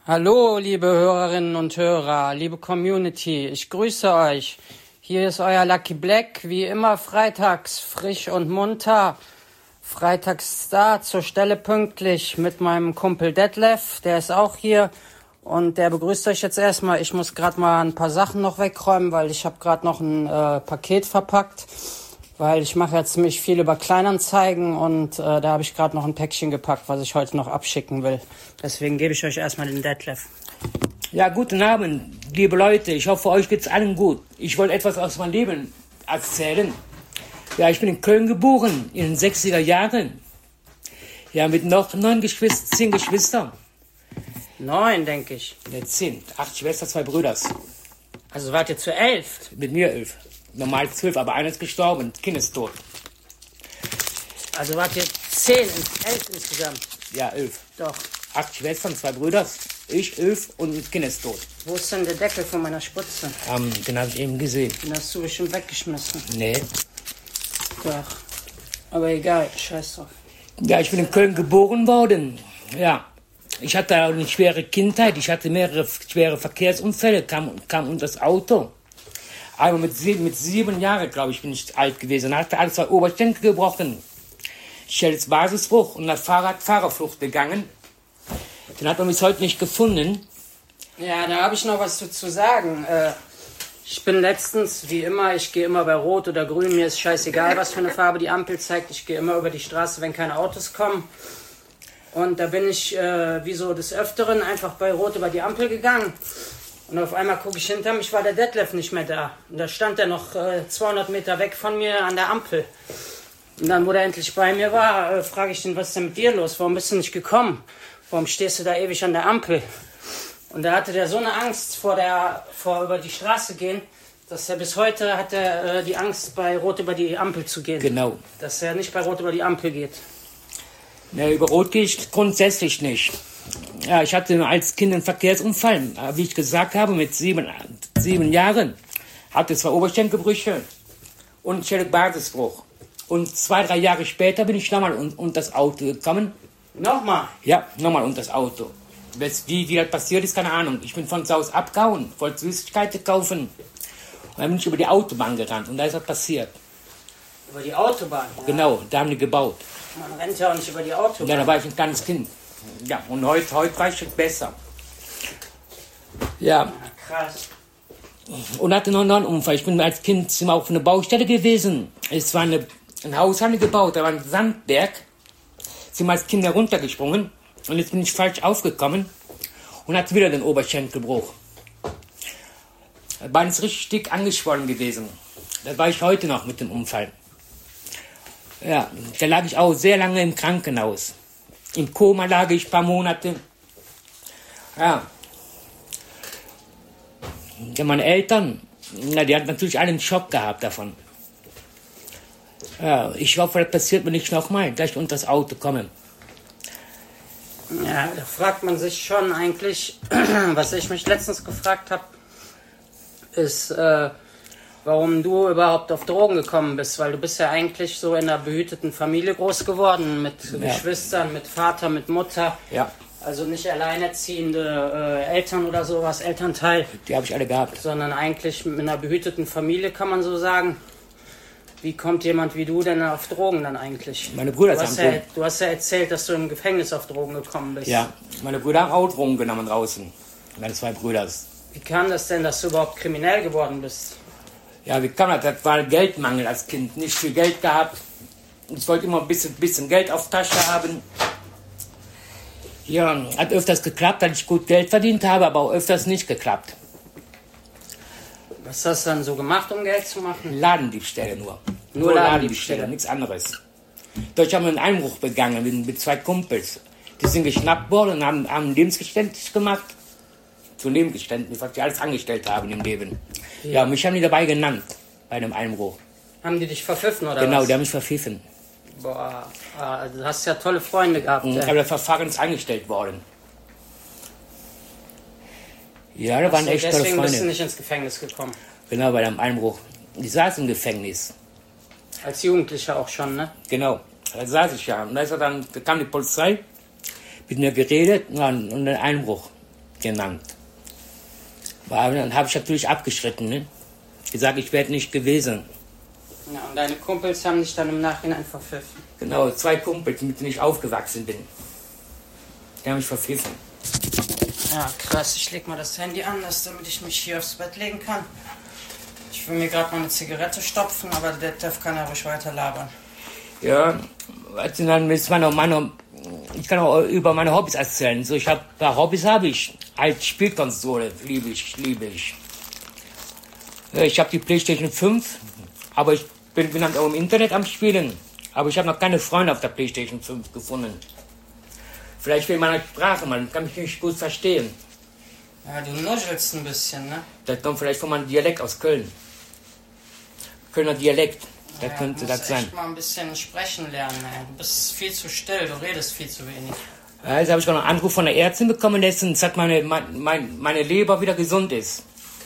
Hallo, liebe Hörerinnen und Hörer, liebe Community, ich grüße euch. Hier ist euer Lucky Black, wie immer freitags, frisch und munter. Freitags da, zur Stelle pünktlich mit meinem Kumpel Detlef, der ist auch hier und der begrüßt euch jetzt erstmal. Ich muss gerade mal ein paar Sachen noch wegräumen, weil ich habe gerade noch ein Paket verpackt, weil ich mache ja ziemlich viel über Kleinanzeigen und da habe ich gerade noch ein Päckchen gepackt, was ich heute noch abschicken will. Deswegen gebe ich euch erstmal den Detlef. Ja, guten Abend, liebe Leute. Ich hoffe, euch geht's allen gut. Ich wollte etwas aus meinem Leben erzählen. Ja, ich bin in Köln geboren, in den 60er Jahren. Ja, mit noch 10 Geschwister. 9, denke ich. Ja, 10. 8 Schwestern, 2 Brüder. Also wart ihr zu 11? Mit mir 11. Normal 12, aber einer ist gestorben, das Kind ist tot. Also wart ihr 10, 11 insgesamt? Ja, 11. Doch. 8 Schwestern, 2 Brüder, ich 11 und das Kind ist tot. Wo ist denn der Deckel von meiner Spritze? Den habe ich eben gesehen. Den hast du bestimmt weggeschmissen. Nee. Doch. Aber egal, scheiß drauf. Ja, ich bin in Köln geboren worden. Ja. Ich hatte eine schwere Kindheit. Ich hatte mehrere schwere Verkehrsunfälle, kam unter das Auto. Einmal mit 7 Jahren, glaube ich, bin ich alt gewesen. Dann hatte alle 2 Oberschenkel gebrochen. Schädelsbasisbruch und das Fahrrad Fahrerflucht gegangen. Den hat man bis heute nicht gefunden. Ja, da habe ich noch was zu sagen. Ich bin letztens, wie immer, ich gehe immer bei Rot oder Grün. Mir ist scheißegal, was für eine Farbe die Ampel zeigt. Ich gehe immer über die Straße, wenn keine Autos kommen. Und da bin ich, wie so des Öfteren, einfach bei Rot über die Ampel gegangen. Und auf einmal gucke ich hinter mich, war der Detlef nicht mehr da. Und da stand er noch 200 Meter weg von mir an der Ampel. Und dann, wo der endlich bei mir war, frage ich ihn, was ist denn mit dir los? Warum bist du nicht gekommen? Warum stehst du da ewig an der Ampel? Und da hatte der so eine Angst vor über die Straße gehen, dass er bis heute hat die Angst, bei Rot über die Ampel zu gehen. Genau. Dass er nicht bei Rot über die Ampel geht. Ne, über Rot gehe ich grundsätzlich nicht. Ja, ich hatte als Kind einen Verkehrsunfall, wie ich gesagt habe, mit 7 Jahren. Hatte 2 Oberschenkelbrüche und Schädelbasisbruch. Und 2, 3 Jahre später bin ich nochmal unter das Auto gekommen. Nochmal? Ja, nochmal unter das Auto. Wie das passiert ist, keine Ahnung. Ich bin von zu Hause abgehauen, wollte Süßigkeiten kaufen. Und dann bin ich über die Autobahn gerannt und da ist das passiert. Über die Autobahn? Ja. Genau, da haben die gebaut. Man rennt ja auch nicht über die Autobahn. Ja, da war ich ein kleines Kind. Ja, und heute weiß ich besser. Ja. Krass. Und hatte noch einen Unfall. Ich bin als Kind immer auf einer Baustelle gewesen. Es war ein Haus haben die gebaut, da war ein Sandberg. Sind wir als Kinder runtergesprungen und jetzt bin ich falsch aufgekommen und hatte wieder den Oberschenkelbruch. Das Bein ist richtig dick angeschwollen gewesen. Da war ich heute noch mit dem Unfall. Ja, da lag ich auch sehr lange im Krankenhaus. Im Koma lag ich ein paar Monate. Ja. Ja, meine Eltern, na, die hatten natürlich alle einen Schock gehabt davon. Ja, ich hoffe, das passiert mir nicht nochmal, gleich unter das Auto kommen. Ja, da fragt man sich schon eigentlich, was ich mich letztens gefragt habe, ist, warum du überhaupt auf Drogen gekommen bist, weil du bist ja eigentlich so in einer behüteten Familie groß geworden, mit Geschwistern, mit Vater, mit Mutter. Ja. Also nicht alleinerziehende Eltern oder sowas, Elternteil. Die habe ich alle gehabt. Sondern eigentlich mit einer behüteten Familie, kann man so sagen. Wie kommt jemand wie du denn auf Drogen dann eigentlich? Meine Brüder haben Drogen. Du hast ja erzählt, dass du im Gefängnis auf Drogen gekommen bist. Ja, meine Brüder haben auch Drogen genommen draußen. Meine 2 Brüder. Wie kam das denn, dass du überhaupt kriminell geworden bist? Ja, wie kam das? Das war Geldmangel als Kind. Nicht viel Geld gehabt. Ich wollte immer ein bisschen Geld auf Tasche haben. Ja, hat öfters geklappt, dass ich gut Geld verdient habe, aber auch öfters nicht geklappt. Was hast du dann so gemacht, um Geld zu machen? Ladendiebstähle nur. Nur Ladendiebstähle, nichts anderes. Dort haben wir einen Einbruch begangen mit 2 Kumpels. Die sind geschnappt worden und haben ein Lebensgeständnis gemacht. Zu Lebensgeständnis, was die alles angestellt haben im Leben. Ja, mich haben die dabei genannt, bei einem Einbruch. Haben die dich verpfiffen oder Genau, was? die haben mich verpfiffen. Boah, du hast ja tolle Freunde gehabt. Aber das Verfahren ist eingestellt worden. Ja, da waren echt tolle Freunde. Deswegen bist du nicht ins Gefängnis gekommen. Genau, bei dem Einbruch. Ich saß im Gefängnis. Als Jugendlicher auch schon, ne? Genau, da saß ich ja. Und da kam die Polizei, mit mir geredet und ein Einbruch. genannt. Dann habe ich natürlich abgeschritten, ne? Gesagt, ich werde nicht gewesen. Ja, und deine Kumpels haben dich dann im Nachhinein verpfiffen. Genau, 2 Kumpels, mit denen ich aufgewachsen bin. Die haben mich verpfiffen. Ja, krass. Ich leg mal das Handy an, damit ich mich hier aufs Bett legen kann. Ich will mir gerade mal eine Zigarette stopfen, aber der Dev kann ja ruhig weiter labern. Ja, also dann ist ich kann auch über meine Hobbys erzählen. So, Hobbys habe ich. Als Spielkonsole liebe ich. Ich habe die PlayStation 5, aber ich bin halt auch im Internet am Spielen. Aber ich habe noch keine Freunde auf der PlayStation 5 gefunden. Vielleicht wegen meiner Sprache, man kann mich nicht gut verstehen. Ja, du nuschelst ein bisschen, ne? Das kommt vielleicht von meinem Dialekt aus Köln. Kölner Dialekt, das Ja, könnte du das musst sein. echt mal ein bisschen sprechen lernen, ey. Du bist viel zu still, du redest viel zu wenig. Ja, jetzt habe ich gerade einen Anruf von der Ärztin bekommen, letztens sagt meine Leber wieder gesund ist.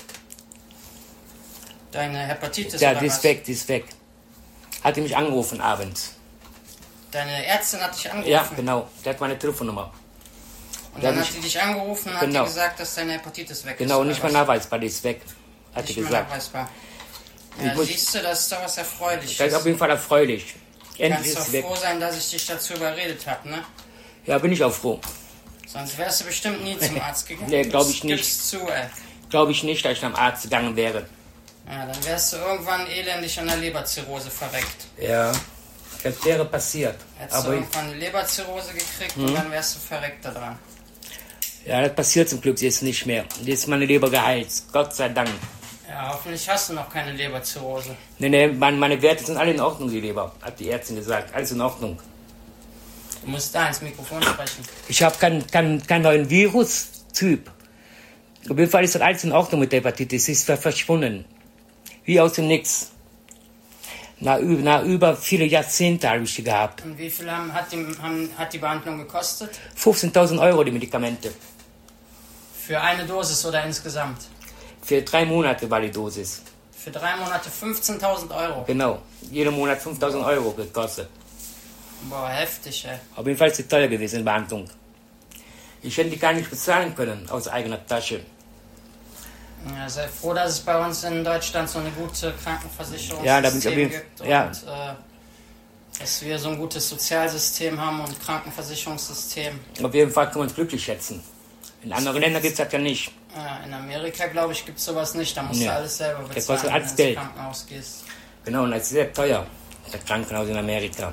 Deine Hepatitis Ja, oder die was? ist weg. Hat die mich angerufen abends. Deine Ärztin hat dich angerufen? Ja, genau. Der hat meine Telefonnummer. Und Der dann hat hat sie dich angerufen und hat Genau. dir gesagt, dass deine Hepatitis weg ist. Genau, oder nicht mehr was? nachweisbar, die ist weg. Hat Nicht die mehr gesagt. nachweisbar. Ich Ja, muss- siehst du, das ist doch was Erfreuliches. Das ist auf jeden Fall erfreulich. Endlich Kannst ist doch sie weg. froh sein, dass ich dich dazu überredet habe, ne? Ja, bin ich auch froh. Sonst wärst du bestimmt nie zum Arzt gegangen. Nee, glaub ich nicht. Gib's zu, ey. Glaube ich nicht, dass ich am Arzt gegangen wäre. Ja, dann wärst du irgendwann elendig an der Leberzirrhose verreckt. Ja, das wäre passiert. Hättest du Aber irgendwann eine Leberzirrhose gekriegt und dann wärst du verreckt da dran. ja, das passiert zum Glück jetzt nicht mehr. Jetzt ist meine Leber geheilt. Gott sei Dank. Ja, hoffentlich hast du noch keine Leberzirrhose. Nee, meine Werte sind alle in Ordnung, die Leber, hat die Ärztin gesagt. Alles in Ordnung. Du musst da ins Mikrofon sprechen. Ich habe keinen neuen Virustyp. Auf jeden Fall ist das alles in Ordnung mit der Hepatitis. Sie ist verschwunden. Wie aus dem Nix. Nach über viele Jahrzehnte habe ich die gehabt. Und wie viel hat die Behandlung gekostet? 15.000 Euro die Medikamente. Für eine Dosis oder insgesamt? Für 3 Monate war die Dosis. Für 3 Monate 15.000 Euro. Genau. Jeden Monat 5.000 Euro gekostet. Boah, heftig, ey. Auf jeden Fall ist sie teuer gewesen, die Behandlung. Ich hätte die gar nicht bezahlen können aus eigener Tasche. Ja, sei froh, dass es bei uns in Deutschland so eine gute Krankenversicherung Ja, da bin ich auf jeden gibt Fall. Ja. und dass wir so ein gutes Sozialsystem haben und Krankenversicherungssystem. Auf jeden Fall kann man uns glücklich schätzen. In anderen Ländern gibt es das ja nicht. Ja, in Amerika, glaube ich, gibt es sowas nicht. Da musst du Ja. alles selber Das bezahlen, kostet wenn alles du Geld. ins Krankenhaus gehst. Genau, und das ist sehr teuer. Das Krankenhaus in Amerika.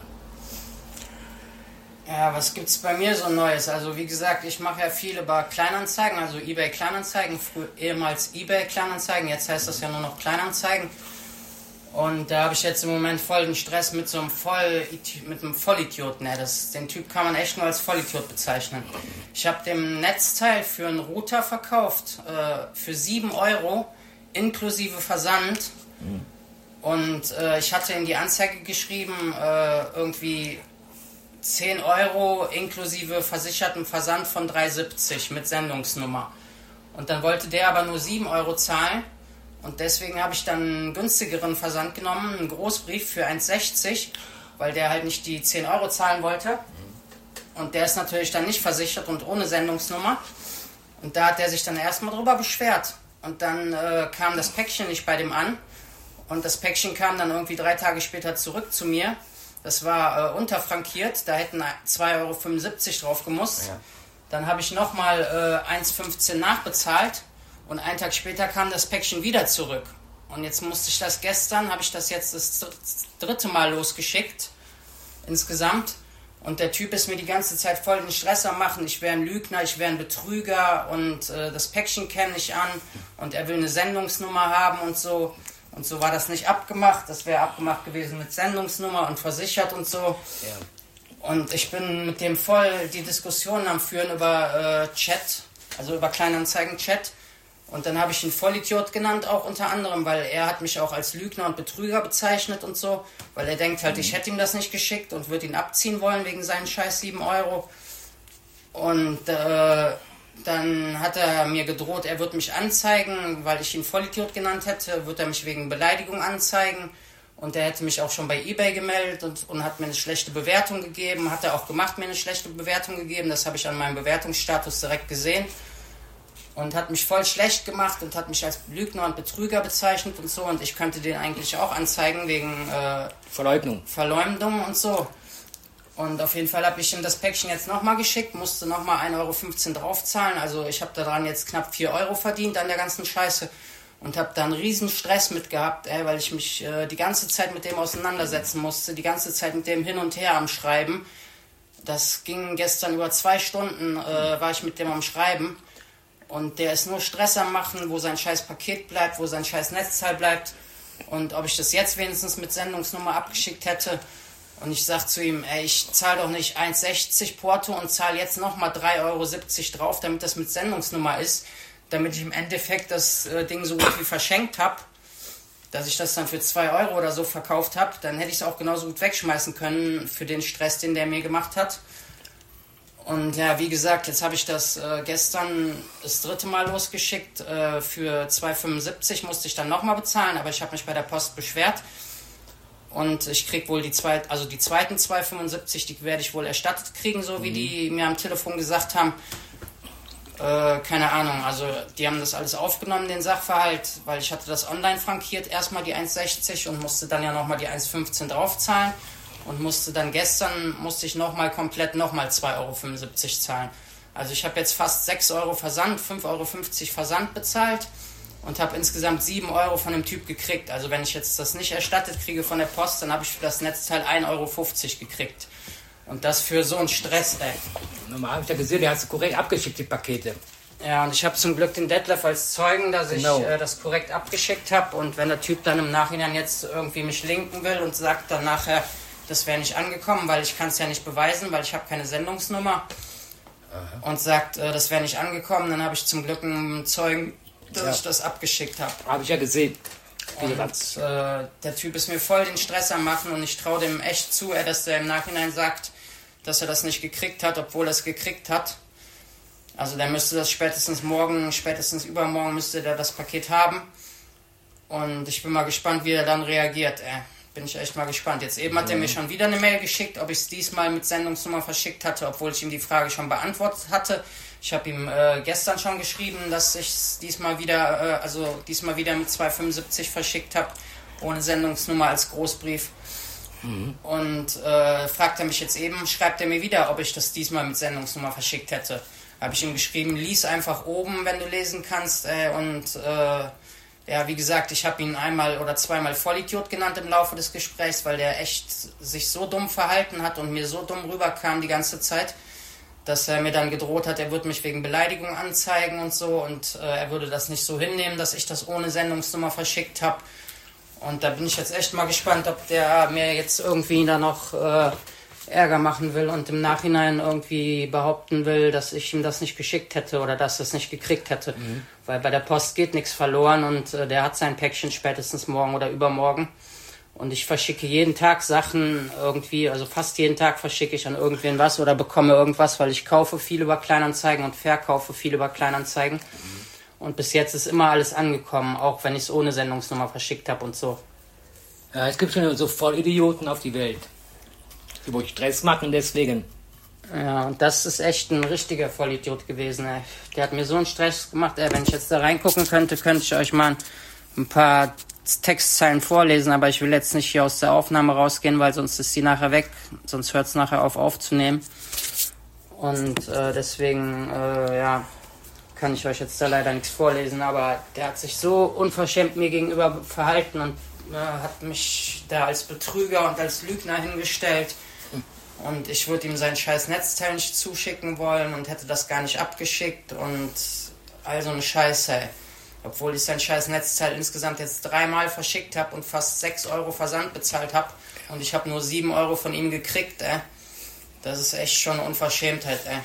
Ja, was gibt's bei mir so Neues? Also wie gesagt, ich mache ja viel über Kleinanzeigen, also eBay Kleinanzeigen, ehemals eBay Kleinanzeigen, jetzt heißt das ja nur noch Kleinanzeigen. Und da habe ich jetzt im Moment voll den Stress mit so einem Vollidioten. Ja, den Typ kann man echt nur als Vollidiot bezeichnen. Ich habe dem Netzteil für einen Router verkauft, für 7 Euro, inklusive Versand. Und ich hatte in die Anzeige geschrieben, irgendwie 10 Euro inklusive versichertem Versand von 3,70 mit Sendungsnummer. Und dann wollte der aber nur 7 Euro zahlen. Und deswegen habe ich dann einen günstigeren Versand genommen, einen Großbrief für 1,60, weil der halt nicht die 10 Euro zahlen wollte. Und der ist natürlich dann nicht versichert und ohne Sendungsnummer. Und da hat der sich dann erstmal drüber beschwert. Und dann kam das Päckchen nicht bei dem an. Und das Päckchen kam dann irgendwie 3 Tage später zurück zu mir. Das war unterfrankiert, da hätten 2,75 Euro drauf gemusst. Ja. Dann habe ich nochmal 1,15 nachbezahlt und einen Tag später kam das Päckchen wieder zurück. Und jetzt musste ich das gestern, habe ich das jetzt das 3. Mal losgeschickt insgesamt. Und der Typ ist mir die ganze Zeit voll den Stress am machen. Ich wäre ein Lügner, ich wäre ein Betrüger und das Päckchen käme nicht an und er will eine Sendungsnummer haben und so. Und so war das nicht abgemacht. Das wäre abgemacht gewesen mit Sendungsnummer und versichert und so. Ja. Und ich bin mit dem voll die Diskussionen am Führen über Chat, also über Kleinanzeigen-Chat. Und dann habe ich ihn Vollidiot genannt, auch unter anderem, weil er hat mich auch als Lügner und Betrüger bezeichnet und so. Weil er denkt halt, ich hätte ihm das nicht geschickt und würde ihn abziehen wollen wegen seinen scheiß 7 Euro. Und dann hat er mir gedroht, er wird mich anzeigen, weil ich ihn Vollidiot genannt hätte, wird er mich wegen Beleidigung anzeigen. Und er hätte mich auch schon bei eBay gemeldet und hat mir eine schlechte Bewertung gegeben. Hat er auch gemacht, mir eine schlechte Bewertung gegeben. Das habe ich an meinem Bewertungsstatus direkt gesehen. und hat mich voll schlecht gemacht und hat mich als Lügner und Betrüger bezeichnet und so. Und ich könnte den eigentlich auch anzeigen wegen Verleumdung und so. Und auf jeden Fall habe ich ihm das Päckchen jetzt nochmal geschickt, musste nochmal 1,15 € draufzahlen. Also ich habe daran jetzt knapp 4 € verdient an der ganzen Scheiße. Und habe da einen riesen Stress mit gehabt, weil ich mich die ganze Zeit mit dem auseinandersetzen musste. Die ganze Zeit mit dem hin und her am Schreiben. Das ging gestern über 2 Stunden, war ich mit dem am Schreiben. Und der ist nur Stress am Machen, wo sein scheiß Paket bleibt, wo sein scheiß Netzteil bleibt. Und ob ich das jetzt wenigstens mit Sendungsnummer abgeschickt hätte. Und ich sag zu ihm, ich zahle doch nicht 1,60 Porto und zahle jetzt nochmal 3,70 € drauf, damit das mit Sendungsnummer ist. Damit ich im Endeffekt das Ding so gut wie verschenkt habe. Dass ich das dann für 2 € oder so verkauft habe. Dann hätte ich es auch genauso gut wegschmeißen können für den Stress, den der mir gemacht hat. Und ja, wie gesagt, jetzt habe ich das gestern das 3. Mal losgeschickt. Für 2,75 € musste ich dann nochmal bezahlen, aber ich habe mich bei der Post beschwert. Und ich krieg wohl die zweiten 2,75, die werde ich wohl erstattet kriegen, so wie die mir am Telefon gesagt haben. Keine Ahnung, also die haben das alles aufgenommen, den Sachverhalt, weil ich hatte das online frankiert, erstmal die 1,60 und musste dann ja nochmal die 1,15 draufzahlen. Und gestern musste ich nochmal komplett nochmal 2,75 € zahlen. Also ich habe jetzt fast 6 € Versand, 5,50 € Versand bezahlt und habe insgesamt 7 € von dem Typ gekriegt. Also wenn ich jetzt das nicht erstattet kriege von der Post, dann habe ich für das Netzteil 1,50 € gekriegt. Und das für so einen Stress, Normal habe ich ja gesehen, der hast du korrekt abgeschickt, die Pakete. Ja, und ich habe zum Glück den Detlef als Zeugen, dass ich das korrekt abgeschickt habe. Und wenn der Typ dann im Nachhinein jetzt irgendwie mich linken will und sagt dann nachher, das wäre nicht angekommen, weil ich kann es ja nicht beweisen, weil ich habe keine Sendungsnummer. Aha. Und sagt, das wäre nicht angekommen, dann habe ich zum Glück einen Zeugen, dass ich das abgeschickt habe. Habe ich ja gesehen. Und der Typ ist mir voll den Stress am Machen und ich traue dem echt zu, dass der im Nachhinein sagt, dass er das nicht gekriegt hat, obwohl er es gekriegt hat. Also der müsste das spätestens morgen, spätestens übermorgen müsste der das Paket haben. Und ich bin mal gespannt, wie er dann reagiert. Bin ich echt mal gespannt. Jetzt eben hat er mir schon wieder eine Mail geschickt, ob ich es diesmal mit Sendungsnummer verschickt hatte, obwohl ich ihm die Frage schon beantwortet hatte. Ich habe ihm gestern schon geschrieben, dass ich es diesmal wieder mit 2,75 verschickt habe, ohne Sendungsnummer als Großbrief. Und fragt er mich jetzt eben, schreibt er mir wieder, ob ich das diesmal mit Sendungsnummer verschickt hätte. Habe ich ihm geschrieben, lies einfach oben, wenn du lesen kannst. Ja, wie gesagt, ich habe ihn einmal oder zweimal Vollidiot genannt im Laufe des Gesprächs, weil der echt sich so dumm verhalten hat und mir so dumm rüberkam die ganze Zeit, dass er mir dann gedroht hat, er würde mich wegen Beleidigung anzeigen und so und er würde das nicht so hinnehmen, dass ich das ohne Sendungsnummer verschickt habe. Und da bin ich jetzt echt mal gespannt, ob der mir jetzt irgendwie da noch Ärger machen will und im Nachhinein irgendwie behaupten will, dass ich ihm das nicht geschickt hätte oder dass er es nicht gekriegt hätte. Weil bei der Post geht nichts verloren und der hat sein Päckchen spätestens morgen oder übermorgen. Und ich verschicke jeden Tag Sachen irgendwie, also fast jeden Tag verschicke ich an irgendwen was oder bekomme irgendwas, weil ich kaufe viel über Kleinanzeigen und verkaufe viel über Kleinanzeigen. Und bis jetzt ist immer alles angekommen, auch wenn ich es ohne Sendungsnummer verschickt habe und so. Ja, es gibt schon so Vollidioten auf die Welt, die wohl Stress machen deswegen. Ja, und das ist echt ein richtiger Vollidiot gewesen, ey. Der hat mir so einen Stress gemacht, ey. Wenn ich jetzt da reingucken könnte, könnte ich euch mal ein paar Textzeilen vorlesen, aber ich will jetzt nicht hier aus der Aufnahme rausgehen, weil sonst ist sie nachher weg, sonst hört es nachher aufzunehmen. Und deswegen, kann ich euch jetzt da leider nichts vorlesen, aber der hat sich so unverschämt mir gegenüber verhalten und hat mich da als Betrüger und als Lügner hingestellt. Und ich würde ihm sein scheiß Netzteil nicht zuschicken wollen und hätte das gar nicht abgeschickt und all so eine Scheiße, ey. Obwohl ich sein scheiß Netzteil insgesamt jetzt 3 Mal verschickt habe und fast 6 € Versand bezahlt habe und ich habe nur 7 € von ihm gekriegt, ey. Das ist echt schon eine Unverschämtheit, ey.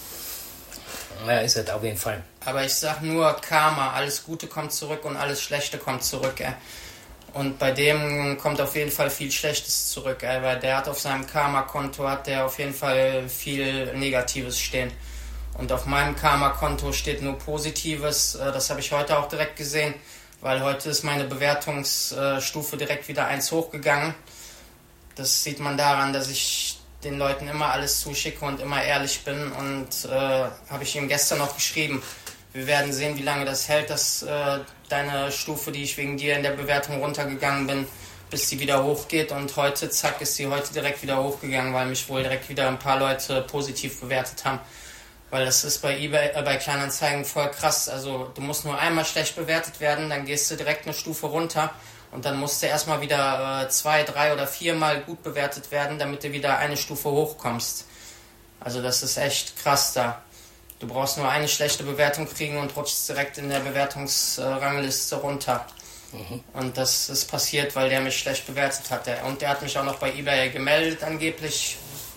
Ja, ist das auf jeden Fall. Aber ich sag nur Karma, alles Gute kommt zurück und alles Schlechte kommt zurück, ey. Und bei dem kommt auf jeden Fall viel Schlechtes zurück, ey, weil der hat auf seinem Karma-Konto hat der auf jeden Fall viel Negatives stehen. Und auf meinem Karma-Konto steht nur Positives, das habe ich heute auch direkt gesehen, weil heute ist meine Bewertungsstufe direkt wieder 1 hochgegangen. Das sieht man daran, dass ich den Leuten immer alles zuschicke und immer ehrlich bin und habe ich ihm gestern noch geschrieben, Wir werden sehen, wie lange das hält, dass deine Stufe, die ich wegen dir in der Bewertung runtergegangen bin, bis sie wieder hochgeht. Und heute, zack, ist sie heute direkt wieder hochgegangen, weil mich wohl direkt wieder ein paar Leute positiv bewertet haben. Weil das ist bei eBay, bei Kleinanzeigen voll krass. Also du musst nur einmal schlecht bewertet werden, dann gehst du direkt eine Stufe runter. Und dann musst du erstmal wieder 2, 3 oder 4 Mal gut bewertet werden, damit du wieder eine Stufe hochkommst. Also das ist echt krass da. Du brauchst nur eine schlechte Bewertung kriegen und rutschst direkt in der Bewertungsrangliste runter. Und das ist passiert, weil der mich schlecht bewertet hat. Und der hat mich auch noch bei eBay gemeldet angeblich.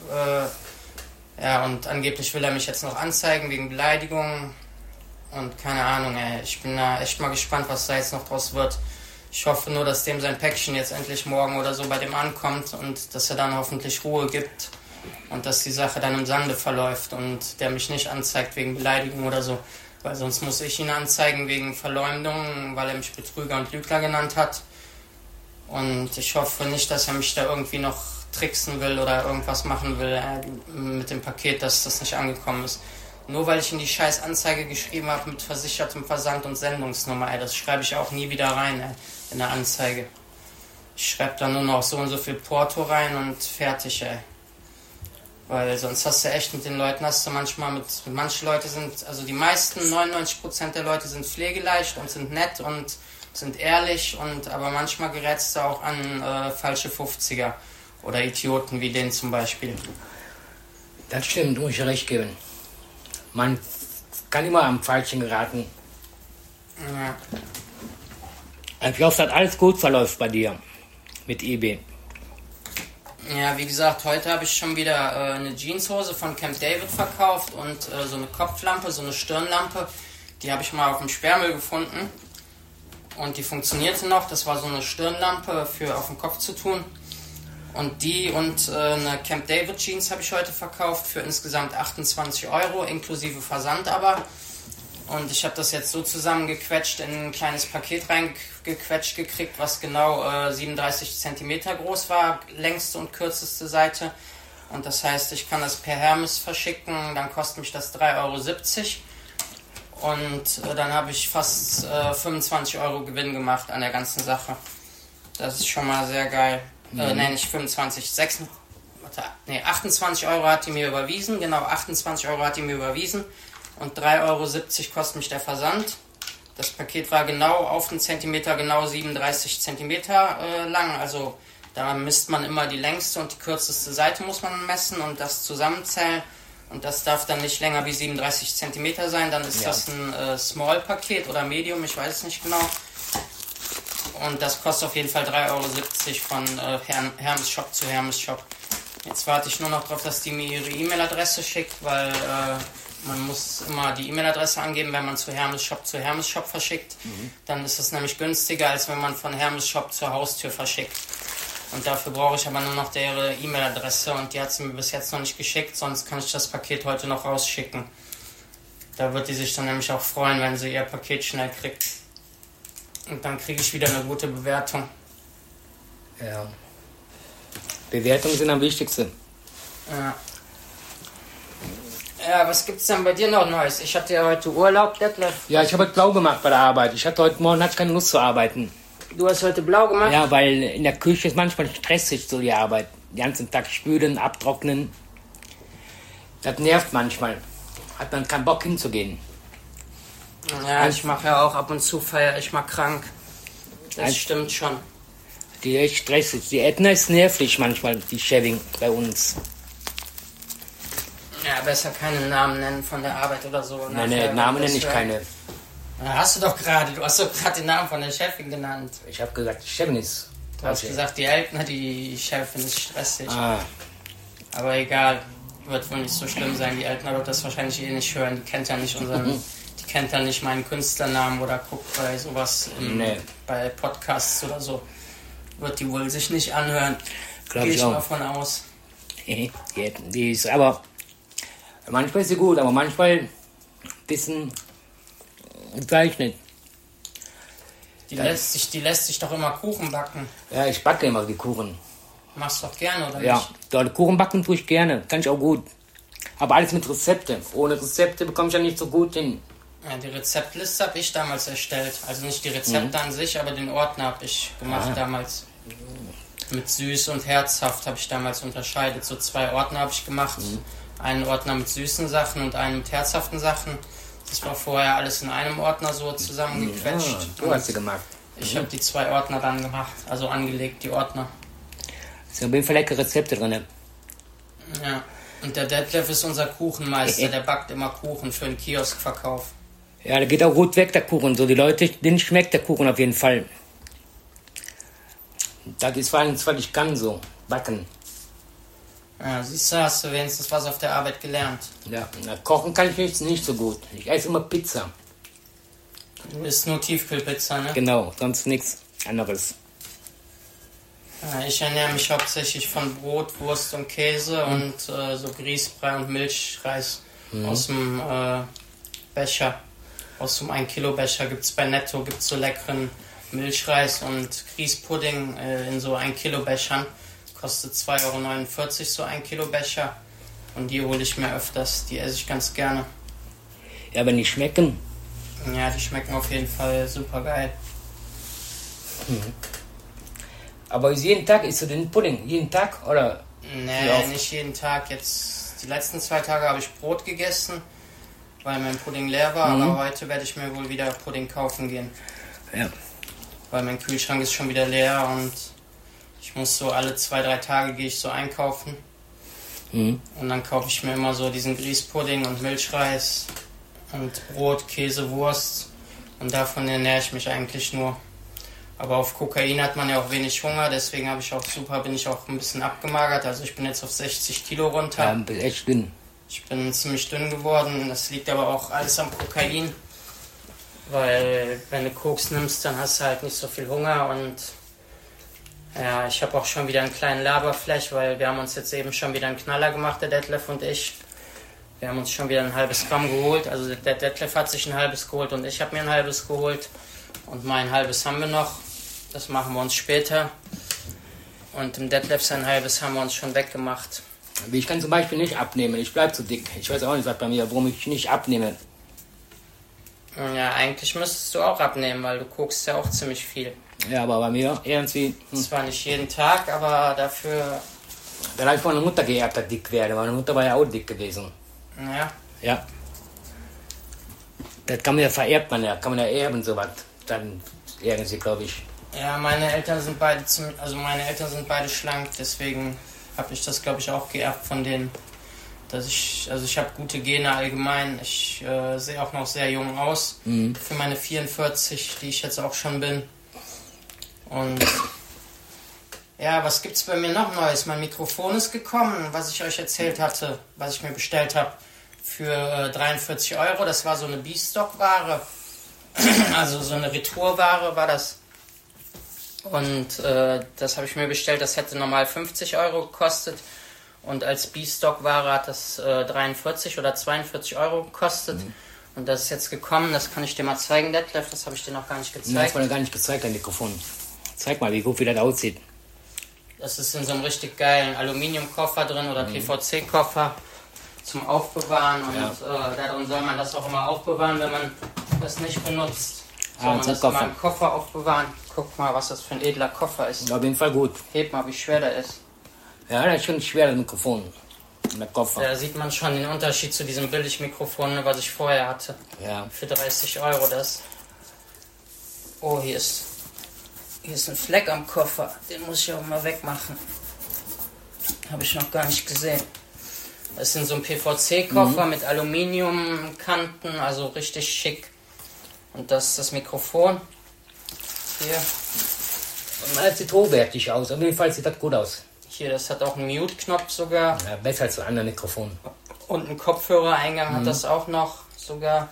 Und angeblich will er mich jetzt noch anzeigen wegen Beleidigung. Und keine Ahnung, ey. Ich bin da echt mal gespannt, was da jetzt noch draus wird. Ich hoffe nur, dass dem sein Päckchen jetzt endlich morgen oder so bei dem ankommt und dass er dann hoffentlich Ruhe gibt. Und dass die Sache dann im Sande verläuft und der mich nicht anzeigt wegen Beleidigung oder so. Weil sonst muss ich ihn anzeigen wegen Verleumdung, weil er mich Betrüger und Lügner genannt hat. Und ich hoffe nicht, dass er mich da irgendwie noch tricksen will oder irgendwas machen will mit dem Paket, dass das nicht angekommen ist. Nur weil ich in die scheiß Anzeige geschrieben habe mit versichertem Versand und Sendungsnummer, das schreibe ich auch nie wieder rein in der Anzeige. Ich schreibe da nur noch so und so viel Porto rein und fertig, Weil sonst hast du echt mit den Leuten, manche Leute sind, also die meisten, 99% der Leute sind pflegeleicht und sind nett und sind ehrlich, aber manchmal gerätst du auch an falsche 50er oder Idioten wie den zum Beispiel. Das stimmt, muss ich recht geben. Man kann immer am Falschen geraten. Ja. Ich hoffe, dass alles gut verläuft bei dir mit eBay. Ja, wie gesagt, heute habe ich schon wieder eine Jeanshose von Camp David verkauft und so eine Kopflampe, so eine Stirnlampe. Die habe ich mal auf dem Sperrmüll gefunden und die funktionierte noch. Das war so eine Stirnlampe für auf den Kopf zu tun. Und die und eine Camp David Jeans habe ich heute verkauft für insgesamt 28 €, inklusive Versand aber. Und ich habe das jetzt so zusammengequetscht, in ein kleines Paket reingequetscht gekriegt, was genau 37 cm groß war, längste und kürzeste Seite. Und das heißt, ich kann das per Hermes verschicken, dann kostet mich das 3,70 €. Und dann habe ich fast 25 € Gewinn gemacht an der ganzen Sache. Das ist schon mal sehr geil. Nicht 25, 28 € hat die mir überwiesen, genau 28 € hat die mir überwiesen. Und 3,70 € kostet mich der Versand. Das Paket war genau auf den Zentimeter, genau 37 cm lang. Also da misst man immer die längste und die kürzeste Seite muss man messen und das zusammenzählen. Und das darf dann nicht länger wie 37 cm sein. Dann ist das ein Small-Paket oder Medium, ich weiß es nicht genau. Und das kostet auf jeden Fall 3,70 € von Hermes Shop zu Hermes Shop. Jetzt warte ich nur noch darauf, dass die mir ihre E-Mail-Adresse schickt, weil man muss immer die E-Mail-Adresse angeben, wenn man zu Hermes Shop verschickt. Dann ist es nämlich günstiger, als wenn man von Hermes Shop zur Haustür verschickt. Und dafür brauche ich aber nur noch ihre E-Mail-Adresse und die hat sie mir bis jetzt noch nicht geschickt, sonst kann ich das Paket heute noch rausschicken. Da wird die sich dann nämlich auch freuen, wenn sie ihr Paket schnell kriegt. Und dann kriege ich wieder eine gute Bewertung. Ja. Bewertungen sind am wichtigsten. Ja. Ja, was gibt's denn bei dir noch Neues? Ich hatte ja heute Urlaub, Detlef. Ja, ich habe heute blau gemacht bei der Arbeit. Heute Morgen keine Lust zu arbeiten. Du hast heute blau gemacht? Ja, weil in der Küche ist manchmal stressig so die Arbeit. Den ganzen Tag spülen, abtrocknen. Das nervt manchmal. Hat man keinen Bock hinzugehen. Ja, ich mache ja auch ab und zu feier ich mal krank. Das stimmt schon. Die echt stressig. Die Ätna ist nervig manchmal, die Chefin bei uns. Ja, besser keine Namen nennen von der Arbeit oder so. Nein, Namen nenne ich keine. Hast du doch gerade. Du hast doch gerade den Namen von der Chefin genannt. Ich habe gesagt, die Chefin ist. Du hast gesagt, die Eltner, die Chefin ist stressig. Ah. Aber egal, wird wohl nicht so schlimm sein. Die Eltner wird das wahrscheinlich eh nicht hören. Die kennt ja nicht die kennt ja nicht meinen Künstlernamen oder guckt bei sowas bei Podcasts oder so. Wird die wohl sich nicht anhören. Gehe ich mal von aus. Die ist aber manchmal ist sie gut, aber manchmal ein bisschen gezeichnet. Die lässt sich doch immer Kuchen backen. Ja, ich backe immer die Kuchen. Machst du doch gerne, oder ja, nicht? Ja, Kuchen backen tue ich gerne. Kann ich auch gut. Aber alles mit Rezepte. Ohne Rezepte bekomme ich ja nicht so gut hin. Ja, die Rezeptliste habe ich damals erstellt. Also nicht die Rezepte an sich, aber den Ordner habe ich gemacht damals. Mit süß und herzhaft habe ich damals unterscheidet. So 2 Ordner habe ich gemacht. Einen Ordner mit süßen Sachen und einen mit herzhaften Sachen. Das war vorher alles in einem Ordner so zusammengequetscht. Ja, du hast sie gemacht. Ich habe die 2 Ordner dann gemacht, also angelegt, die Ordner. Es sind auf jeden Fall leckere Rezepte drin. Ja, und der Detlef ist unser Kuchenmeister, der backt immer Kuchen für den Kioskverkauf. Ja, der geht auch gut weg, der Kuchen. So, die Leute, denen schmeckt der Kuchen auf jeden Fall. Das ist vor allem zwar nicht ganz so, backen. Ja, siehst du, hast du wenigstens was auf der Arbeit gelernt. Ja, na, kochen kann ich nicht so gut. Ich esse immer Pizza. Du isst nur Tiefkühlpizza, ne? Genau, sonst nichts anderes. Ja, ich ernähre mich hauptsächlich von Brot, Wurst und Käse und so Grießbrei und Milchreis aus dem Becher. Aus so einem 1 Kilo Becher gibt's bei Netto, gibt's so leckeren Milchreis und Grießpudding in so 1 Kilo Bechern. Kostet 2,49 € so 1 Kilo Becher. Und die hole ich mir öfters, die esse ich ganz gerne. Ja, wenn die schmecken. Ja, die schmecken auf jeden Fall super geil. Aber jeden Tag isst du den Pudding? Jeden Tag? Oder? Nee, nicht jeden Tag. Jetzt die letzten 2 Tage habe ich Brot gegessen, weil mein Pudding leer war. Aber heute werde ich mir wohl wieder Pudding kaufen gehen. Ja. Weil mein Kühlschrank ist schon wieder leer und ich muss so alle 2-3 Tage gehe ich so einkaufen. Und dann kaufe ich mir immer so diesen Grießpudding und Milchreis und Brot, Käse, Wurst. Und davon ernähre ich mich eigentlich nur. Aber auf Kokain hat man ja auch wenig Hunger, deswegen bin ich auch ein bisschen abgemagert. Also ich bin jetzt auf 60 Kilo runter. Ja, bin echt dünn. Ich bin ziemlich dünn geworden. Das liegt aber auch alles am Kokain. Weil wenn du Koks nimmst, dann hast du halt nicht so viel Hunger. Und ja, ich habe auch schon wieder einen kleinen Laberflash, weil wir haben uns jetzt eben schon wieder einen Knaller gemacht, der Detlef und ich. Wir haben uns schon wieder ein halbes Gramm geholt. Also der Detlef hat sich ein halbes geholt und ich habe mir ein halbes geholt. Und mein halbes haben wir noch. Das machen wir uns später. Und im Detlef sein halbes haben wir uns schon weggemacht. Ich kann zum Beispiel nicht abnehmen. Ich bleibe zu dick. Ich weiß auch nicht, was bei mir, warum ich nicht abnehme. Ja, eigentlich müsstest du auch abnehmen, weil du guckst ja auch ziemlich viel. Ja, aber bei mir irgendwie... Zwar nicht jeden Tag, aber dafür... Dann habe ich von meiner Mutter geerbt, dass ich dick werde. Meine Mutter war ja auch dick gewesen. Ja. Ja. Das kann man ja vererbt, kann man ja erben, sowas. Dann irgendwie, glaube ich. Ja, meine Eltern sind beide schlank, deswegen habe ich das, glaube ich, auch geerbt von denen. Ich habe gute Gene allgemein. Ich sehe auch noch sehr jung aus für meine 44, die ich jetzt auch schon bin. Und ja, was gibt's bei mir noch Neues? Mein Mikrofon ist gekommen, was ich euch erzählt hatte, was ich mir bestellt habe für 43 €. Das war so eine B-Stock-Ware, also so eine Retourware war das. Und das habe ich mir bestellt, das hätte normal 50 € gekostet. Und als B-Stock-Ware hat das 43 oder 42 € gekostet. Und das ist jetzt gekommen, das kann ich dir mal zeigen, Detlef, das habe ich dir noch gar nicht gezeigt. Nein, das war gar nicht gezeigt, dein Mikrofon. Zeig mal, wie gut wie das aussieht. Das ist in so einem richtig geilen Aluminiumkoffer drin oder PVC-Koffer zum Aufbewahren. Und darin soll man das auch immer aufbewahren, wenn man das nicht benutzt. Soll man das immer im Koffer aufbewahren. Guck mal, was das für ein edler Koffer ist. Auf jeden Fall gut. Heb mal, wie schwer der ist. Ja, das ist schon schwer, das Mikrofon. Der Koffer. Da sieht man schon den Unterschied zu diesem Billigmikrofon, was ich vorher hatte. Ja. Für 30 € das. Oh, hier ist ein Fleck am Koffer. Den muss ich auch mal wegmachen. Habe ich noch gar nicht gesehen. Das ist in so einem PVC-Koffer mit Aluminiumkanten, also richtig schick. Und das ist das Mikrofon. Hier. Und das sieht hochwertig aus. Auf jeden Fall sieht das gut aus. Hier, das hat auch einen Mute-Knopf sogar. Ja, besser als ein anderes Mikrofon. Und einen Kopfhörereingang hat das auch noch sogar.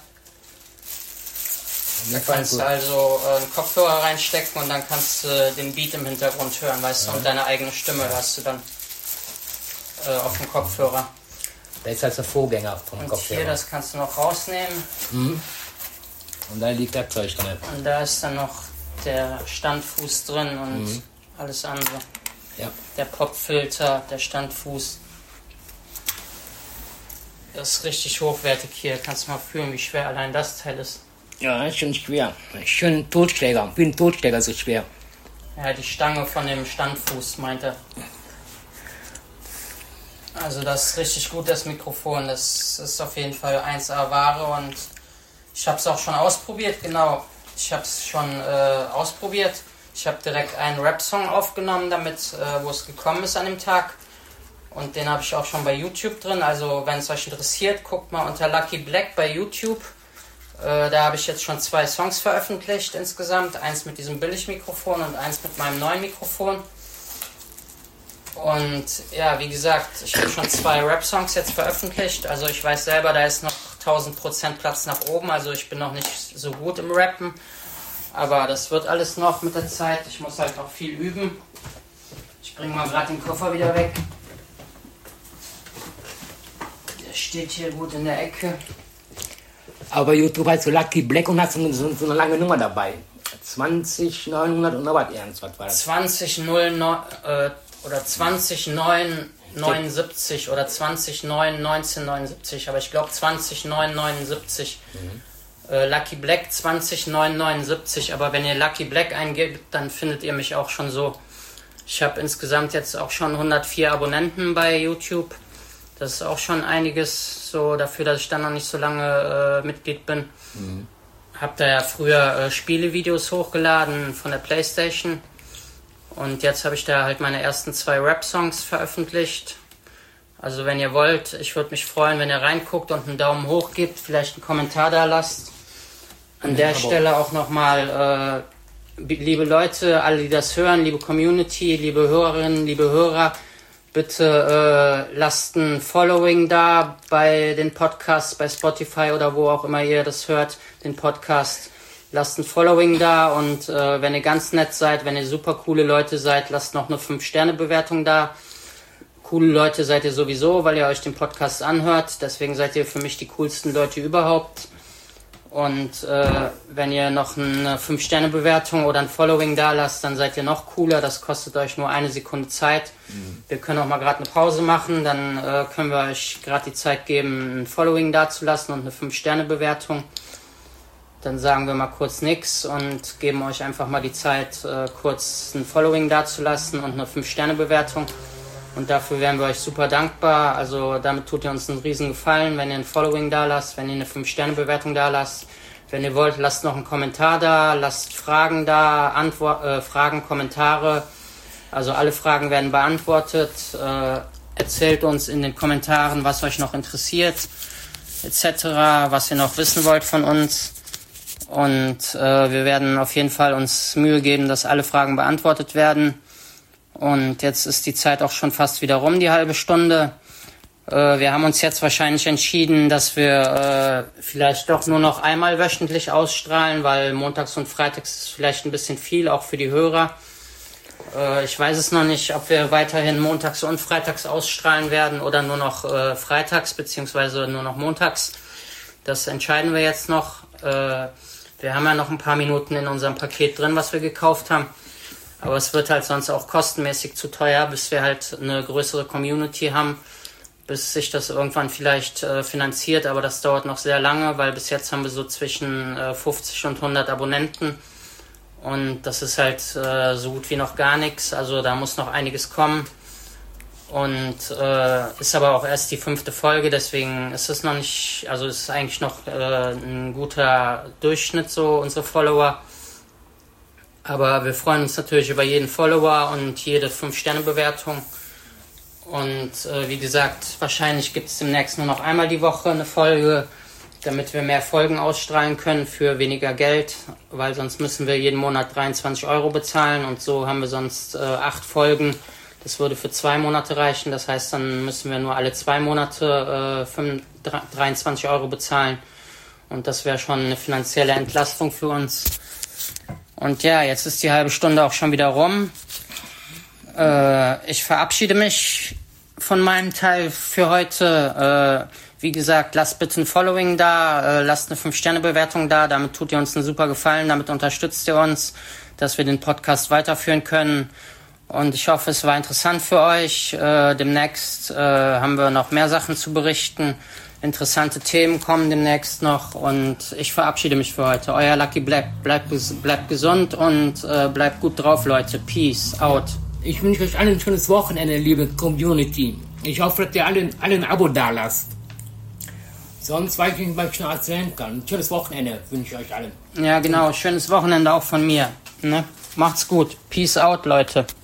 Da kannst du also einen Kopfhörer reinstecken und dann kannst du den Beat im Hintergrund hören, weißt du, und deine eigene Stimme hörst du dann auf dem Kopfhörer. Besser als der Vorgänger vom und Kopfhörer. Hier, das kannst du noch rausnehmen. Und da liegt das Zeug drin. Und da ist dann noch der Standfuß drin und alles andere. Ja. Der Popfilter, der Standfuß. Das ist richtig hochwertig hier. Kannst du mal fühlen, wie schwer allein das Teil ist. Ja, ist schon schwer. Schön Totschläger, wie ein Totschläger so schwer. Ja, die Stange von dem Standfuß, meint er. Also das ist richtig gut, das Mikrofon. Das ist auf jeden Fall 1A Ware und ich habe es auch schon ausprobiert, genau. Ich habe es schon ausprobiert. Ich habe direkt einen Rap-Song aufgenommen, damit, wo es gekommen ist an dem Tag. Und den habe ich auch schon bei YouTube drin. Also wenn es euch interessiert, guckt mal unter Lucky Black bei YouTube. Da habe ich jetzt schon 2 Songs veröffentlicht insgesamt. Eins mit diesem Billigmikrofon und eins mit meinem neuen Mikrofon. Und ja, wie gesagt, ich habe schon 2 Rap-Songs jetzt veröffentlicht. Also ich weiß selber, da ist noch 1000% Platz nach oben. Also ich bin noch nicht so gut im Rappen. Aber das wird alles noch mit der Zeit. Ich muss halt auch viel üben. Ich bringe mal gerade den Koffer wieder weg. Der steht hier gut in der Ecke. Aber YouTube heißt so Lucky Black und hat so eine lange Nummer dabei. 20900 und noch was irgendwas war das. 209 oder 20979 oder 2091979, aber ich glaube 20979. Lucky Black 20979, aber wenn ihr Lucky Black eingebt, dann findet ihr mich auch schon so. Ich habe insgesamt jetzt auch schon 104 Abonnenten bei YouTube. Das ist auch schon einiges, so dafür, dass ich dann noch nicht so lange Mitglied bin. Hab da ja früher Spielevideos hochgeladen von der PlayStation. Und jetzt habe ich da halt meine ersten 2 Rap-Songs veröffentlicht. Also wenn ihr wollt, ich würde mich freuen, wenn ihr reinguckt und einen Daumen hoch gebt, vielleicht einen Kommentar da lasst. An der Stelle auch nochmal, liebe Leute, alle, die das hören, liebe Community, liebe Hörerinnen, liebe Hörer, bitte lasst ein Following da bei den Podcasts, bei Spotify oder wo auch immer ihr das hört, den Podcast. Lasst ein Following da und wenn ihr ganz nett seid, wenn ihr super coole Leute seid, lasst noch eine 5-Sterne-Bewertung da. Coole Leute seid ihr sowieso, weil ihr euch den Podcast anhört. Deswegen seid ihr für mich die coolsten Leute überhaupt. Und wenn ihr noch eine 5-Sterne-Bewertung oder ein Following da lasst, dann seid ihr noch cooler. Das kostet euch nur 1 Sekunde Zeit. Wir können auch mal gerade eine Pause machen. Dann können wir euch gerade die Zeit geben, ein Following da zu lassen und eine 5-Sterne-Bewertung. Dann sagen wir mal kurz nix und geben euch einfach mal die Zeit, kurz ein Following da zu lassen und eine 5-Sterne-Bewertung. Und dafür wären wir euch super dankbar. Also damit tut ihr uns einen riesen Gefallen, wenn ihr ein Following da lasst, wenn ihr eine 5-Sterne-Bewertung da lasst. Wenn ihr wollt, lasst noch einen Kommentar da, lasst Fragen da, Fragen, Kommentare. Also alle Fragen werden beantwortet. Erzählt uns in den Kommentaren, was euch noch interessiert, etc., was ihr noch wissen wollt von uns. Und wir werden auf jeden Fall uns Mühe geben, dass alle Fragen beantwortet werden. Und jetzt ist die Zeit auch schon fast wieder rum, die halbe Stunde. Wir haben uns jetzt wahrscheinlich entschieden, dass wir vielleicht doch nur noch einmal wöchentlich ausstrahlen, weil montags und freitags ist vielleicht ein bisschen viel, auch für die Hörer. Ich weiß es noch nicht, ob wir weiterhin montags und freitags ausstrahlen werden oder nur noch freitags beziehungsweise nur noch montags. Das entscheiden wir jetzt noch. Wir haben ja noch ein paar Minuten in unserem Paket drin, was wir gekauft haben. Aber es wird halt sonst auch kostenmäßig zu teuer, bis wir halt eine größere Community haben, bis sich das irgendwann vielleicht finanziert. Aber das dauert noch sehr lange, weil bis jetzt haben wir so zwischen 50 und 100 Abonnenten. Und das ist halt so gut wie noch gar nichts. Also da muss noch einiges kommen. Und ist aber auch erst die 5. Folge, deswegen ist es noch nicht, also ist eigentlich noch ein guter Durchschnitt, so unsere Follower. Aber wir freuen uns natürlich über jeden Follower und jede 5-Sterne-Bewertung. Und wie gesagt, wahrscheinlich gibt es demnächst nur noch einmal die Woche eine Folge, damit wir mehr Folgen ausstrahlen können für weniger Geld, weil sonst müssen wir jeden Monat 23 € bezahlen und so haben wir sonst 8 Folgen. Das würde für 2 Monate reichen, das heißt, dann müssen wir nur alle 2 Monate 23 € bezahlen. Und das wäre schon eine finanzielle Entlastung für uns. Und ja, jetzt ist die halbe Stunde auch schon wieder rum. Ich verabschiede mich von meinem Teil für heute. Wie gesagt, lasst bitte ein Following da, lasst eine 5-Sterne-Bewertung da. Damit tut ihr uns einen super Gefallen, damit unterstützt ihr uns, dass wir den Podcast weiterführen können. Und ich hoffe, es war interessant für euch. Demnächst haben wir noch mehr Sachen zu berichten. Interessante Themen kommen demnächst noch und ich verabschiede mich für heute. Euer Lucky Black. Bleibt gesund und bleibt gut drauf, Leute. Peace out. Ich wünsche euch allen ein schönes Wochenende, liebe Community. Ich hoffe, dass ihr alle ein Abo dalasst. Sonst weiß ich nicht, was ich noch erzählen kann. Ein schönes Wochenende wünsche ich euch allen. Ja, genau. Schönes Wochenende auch von mir. Ne? Macht's gut. Peace out, Leute.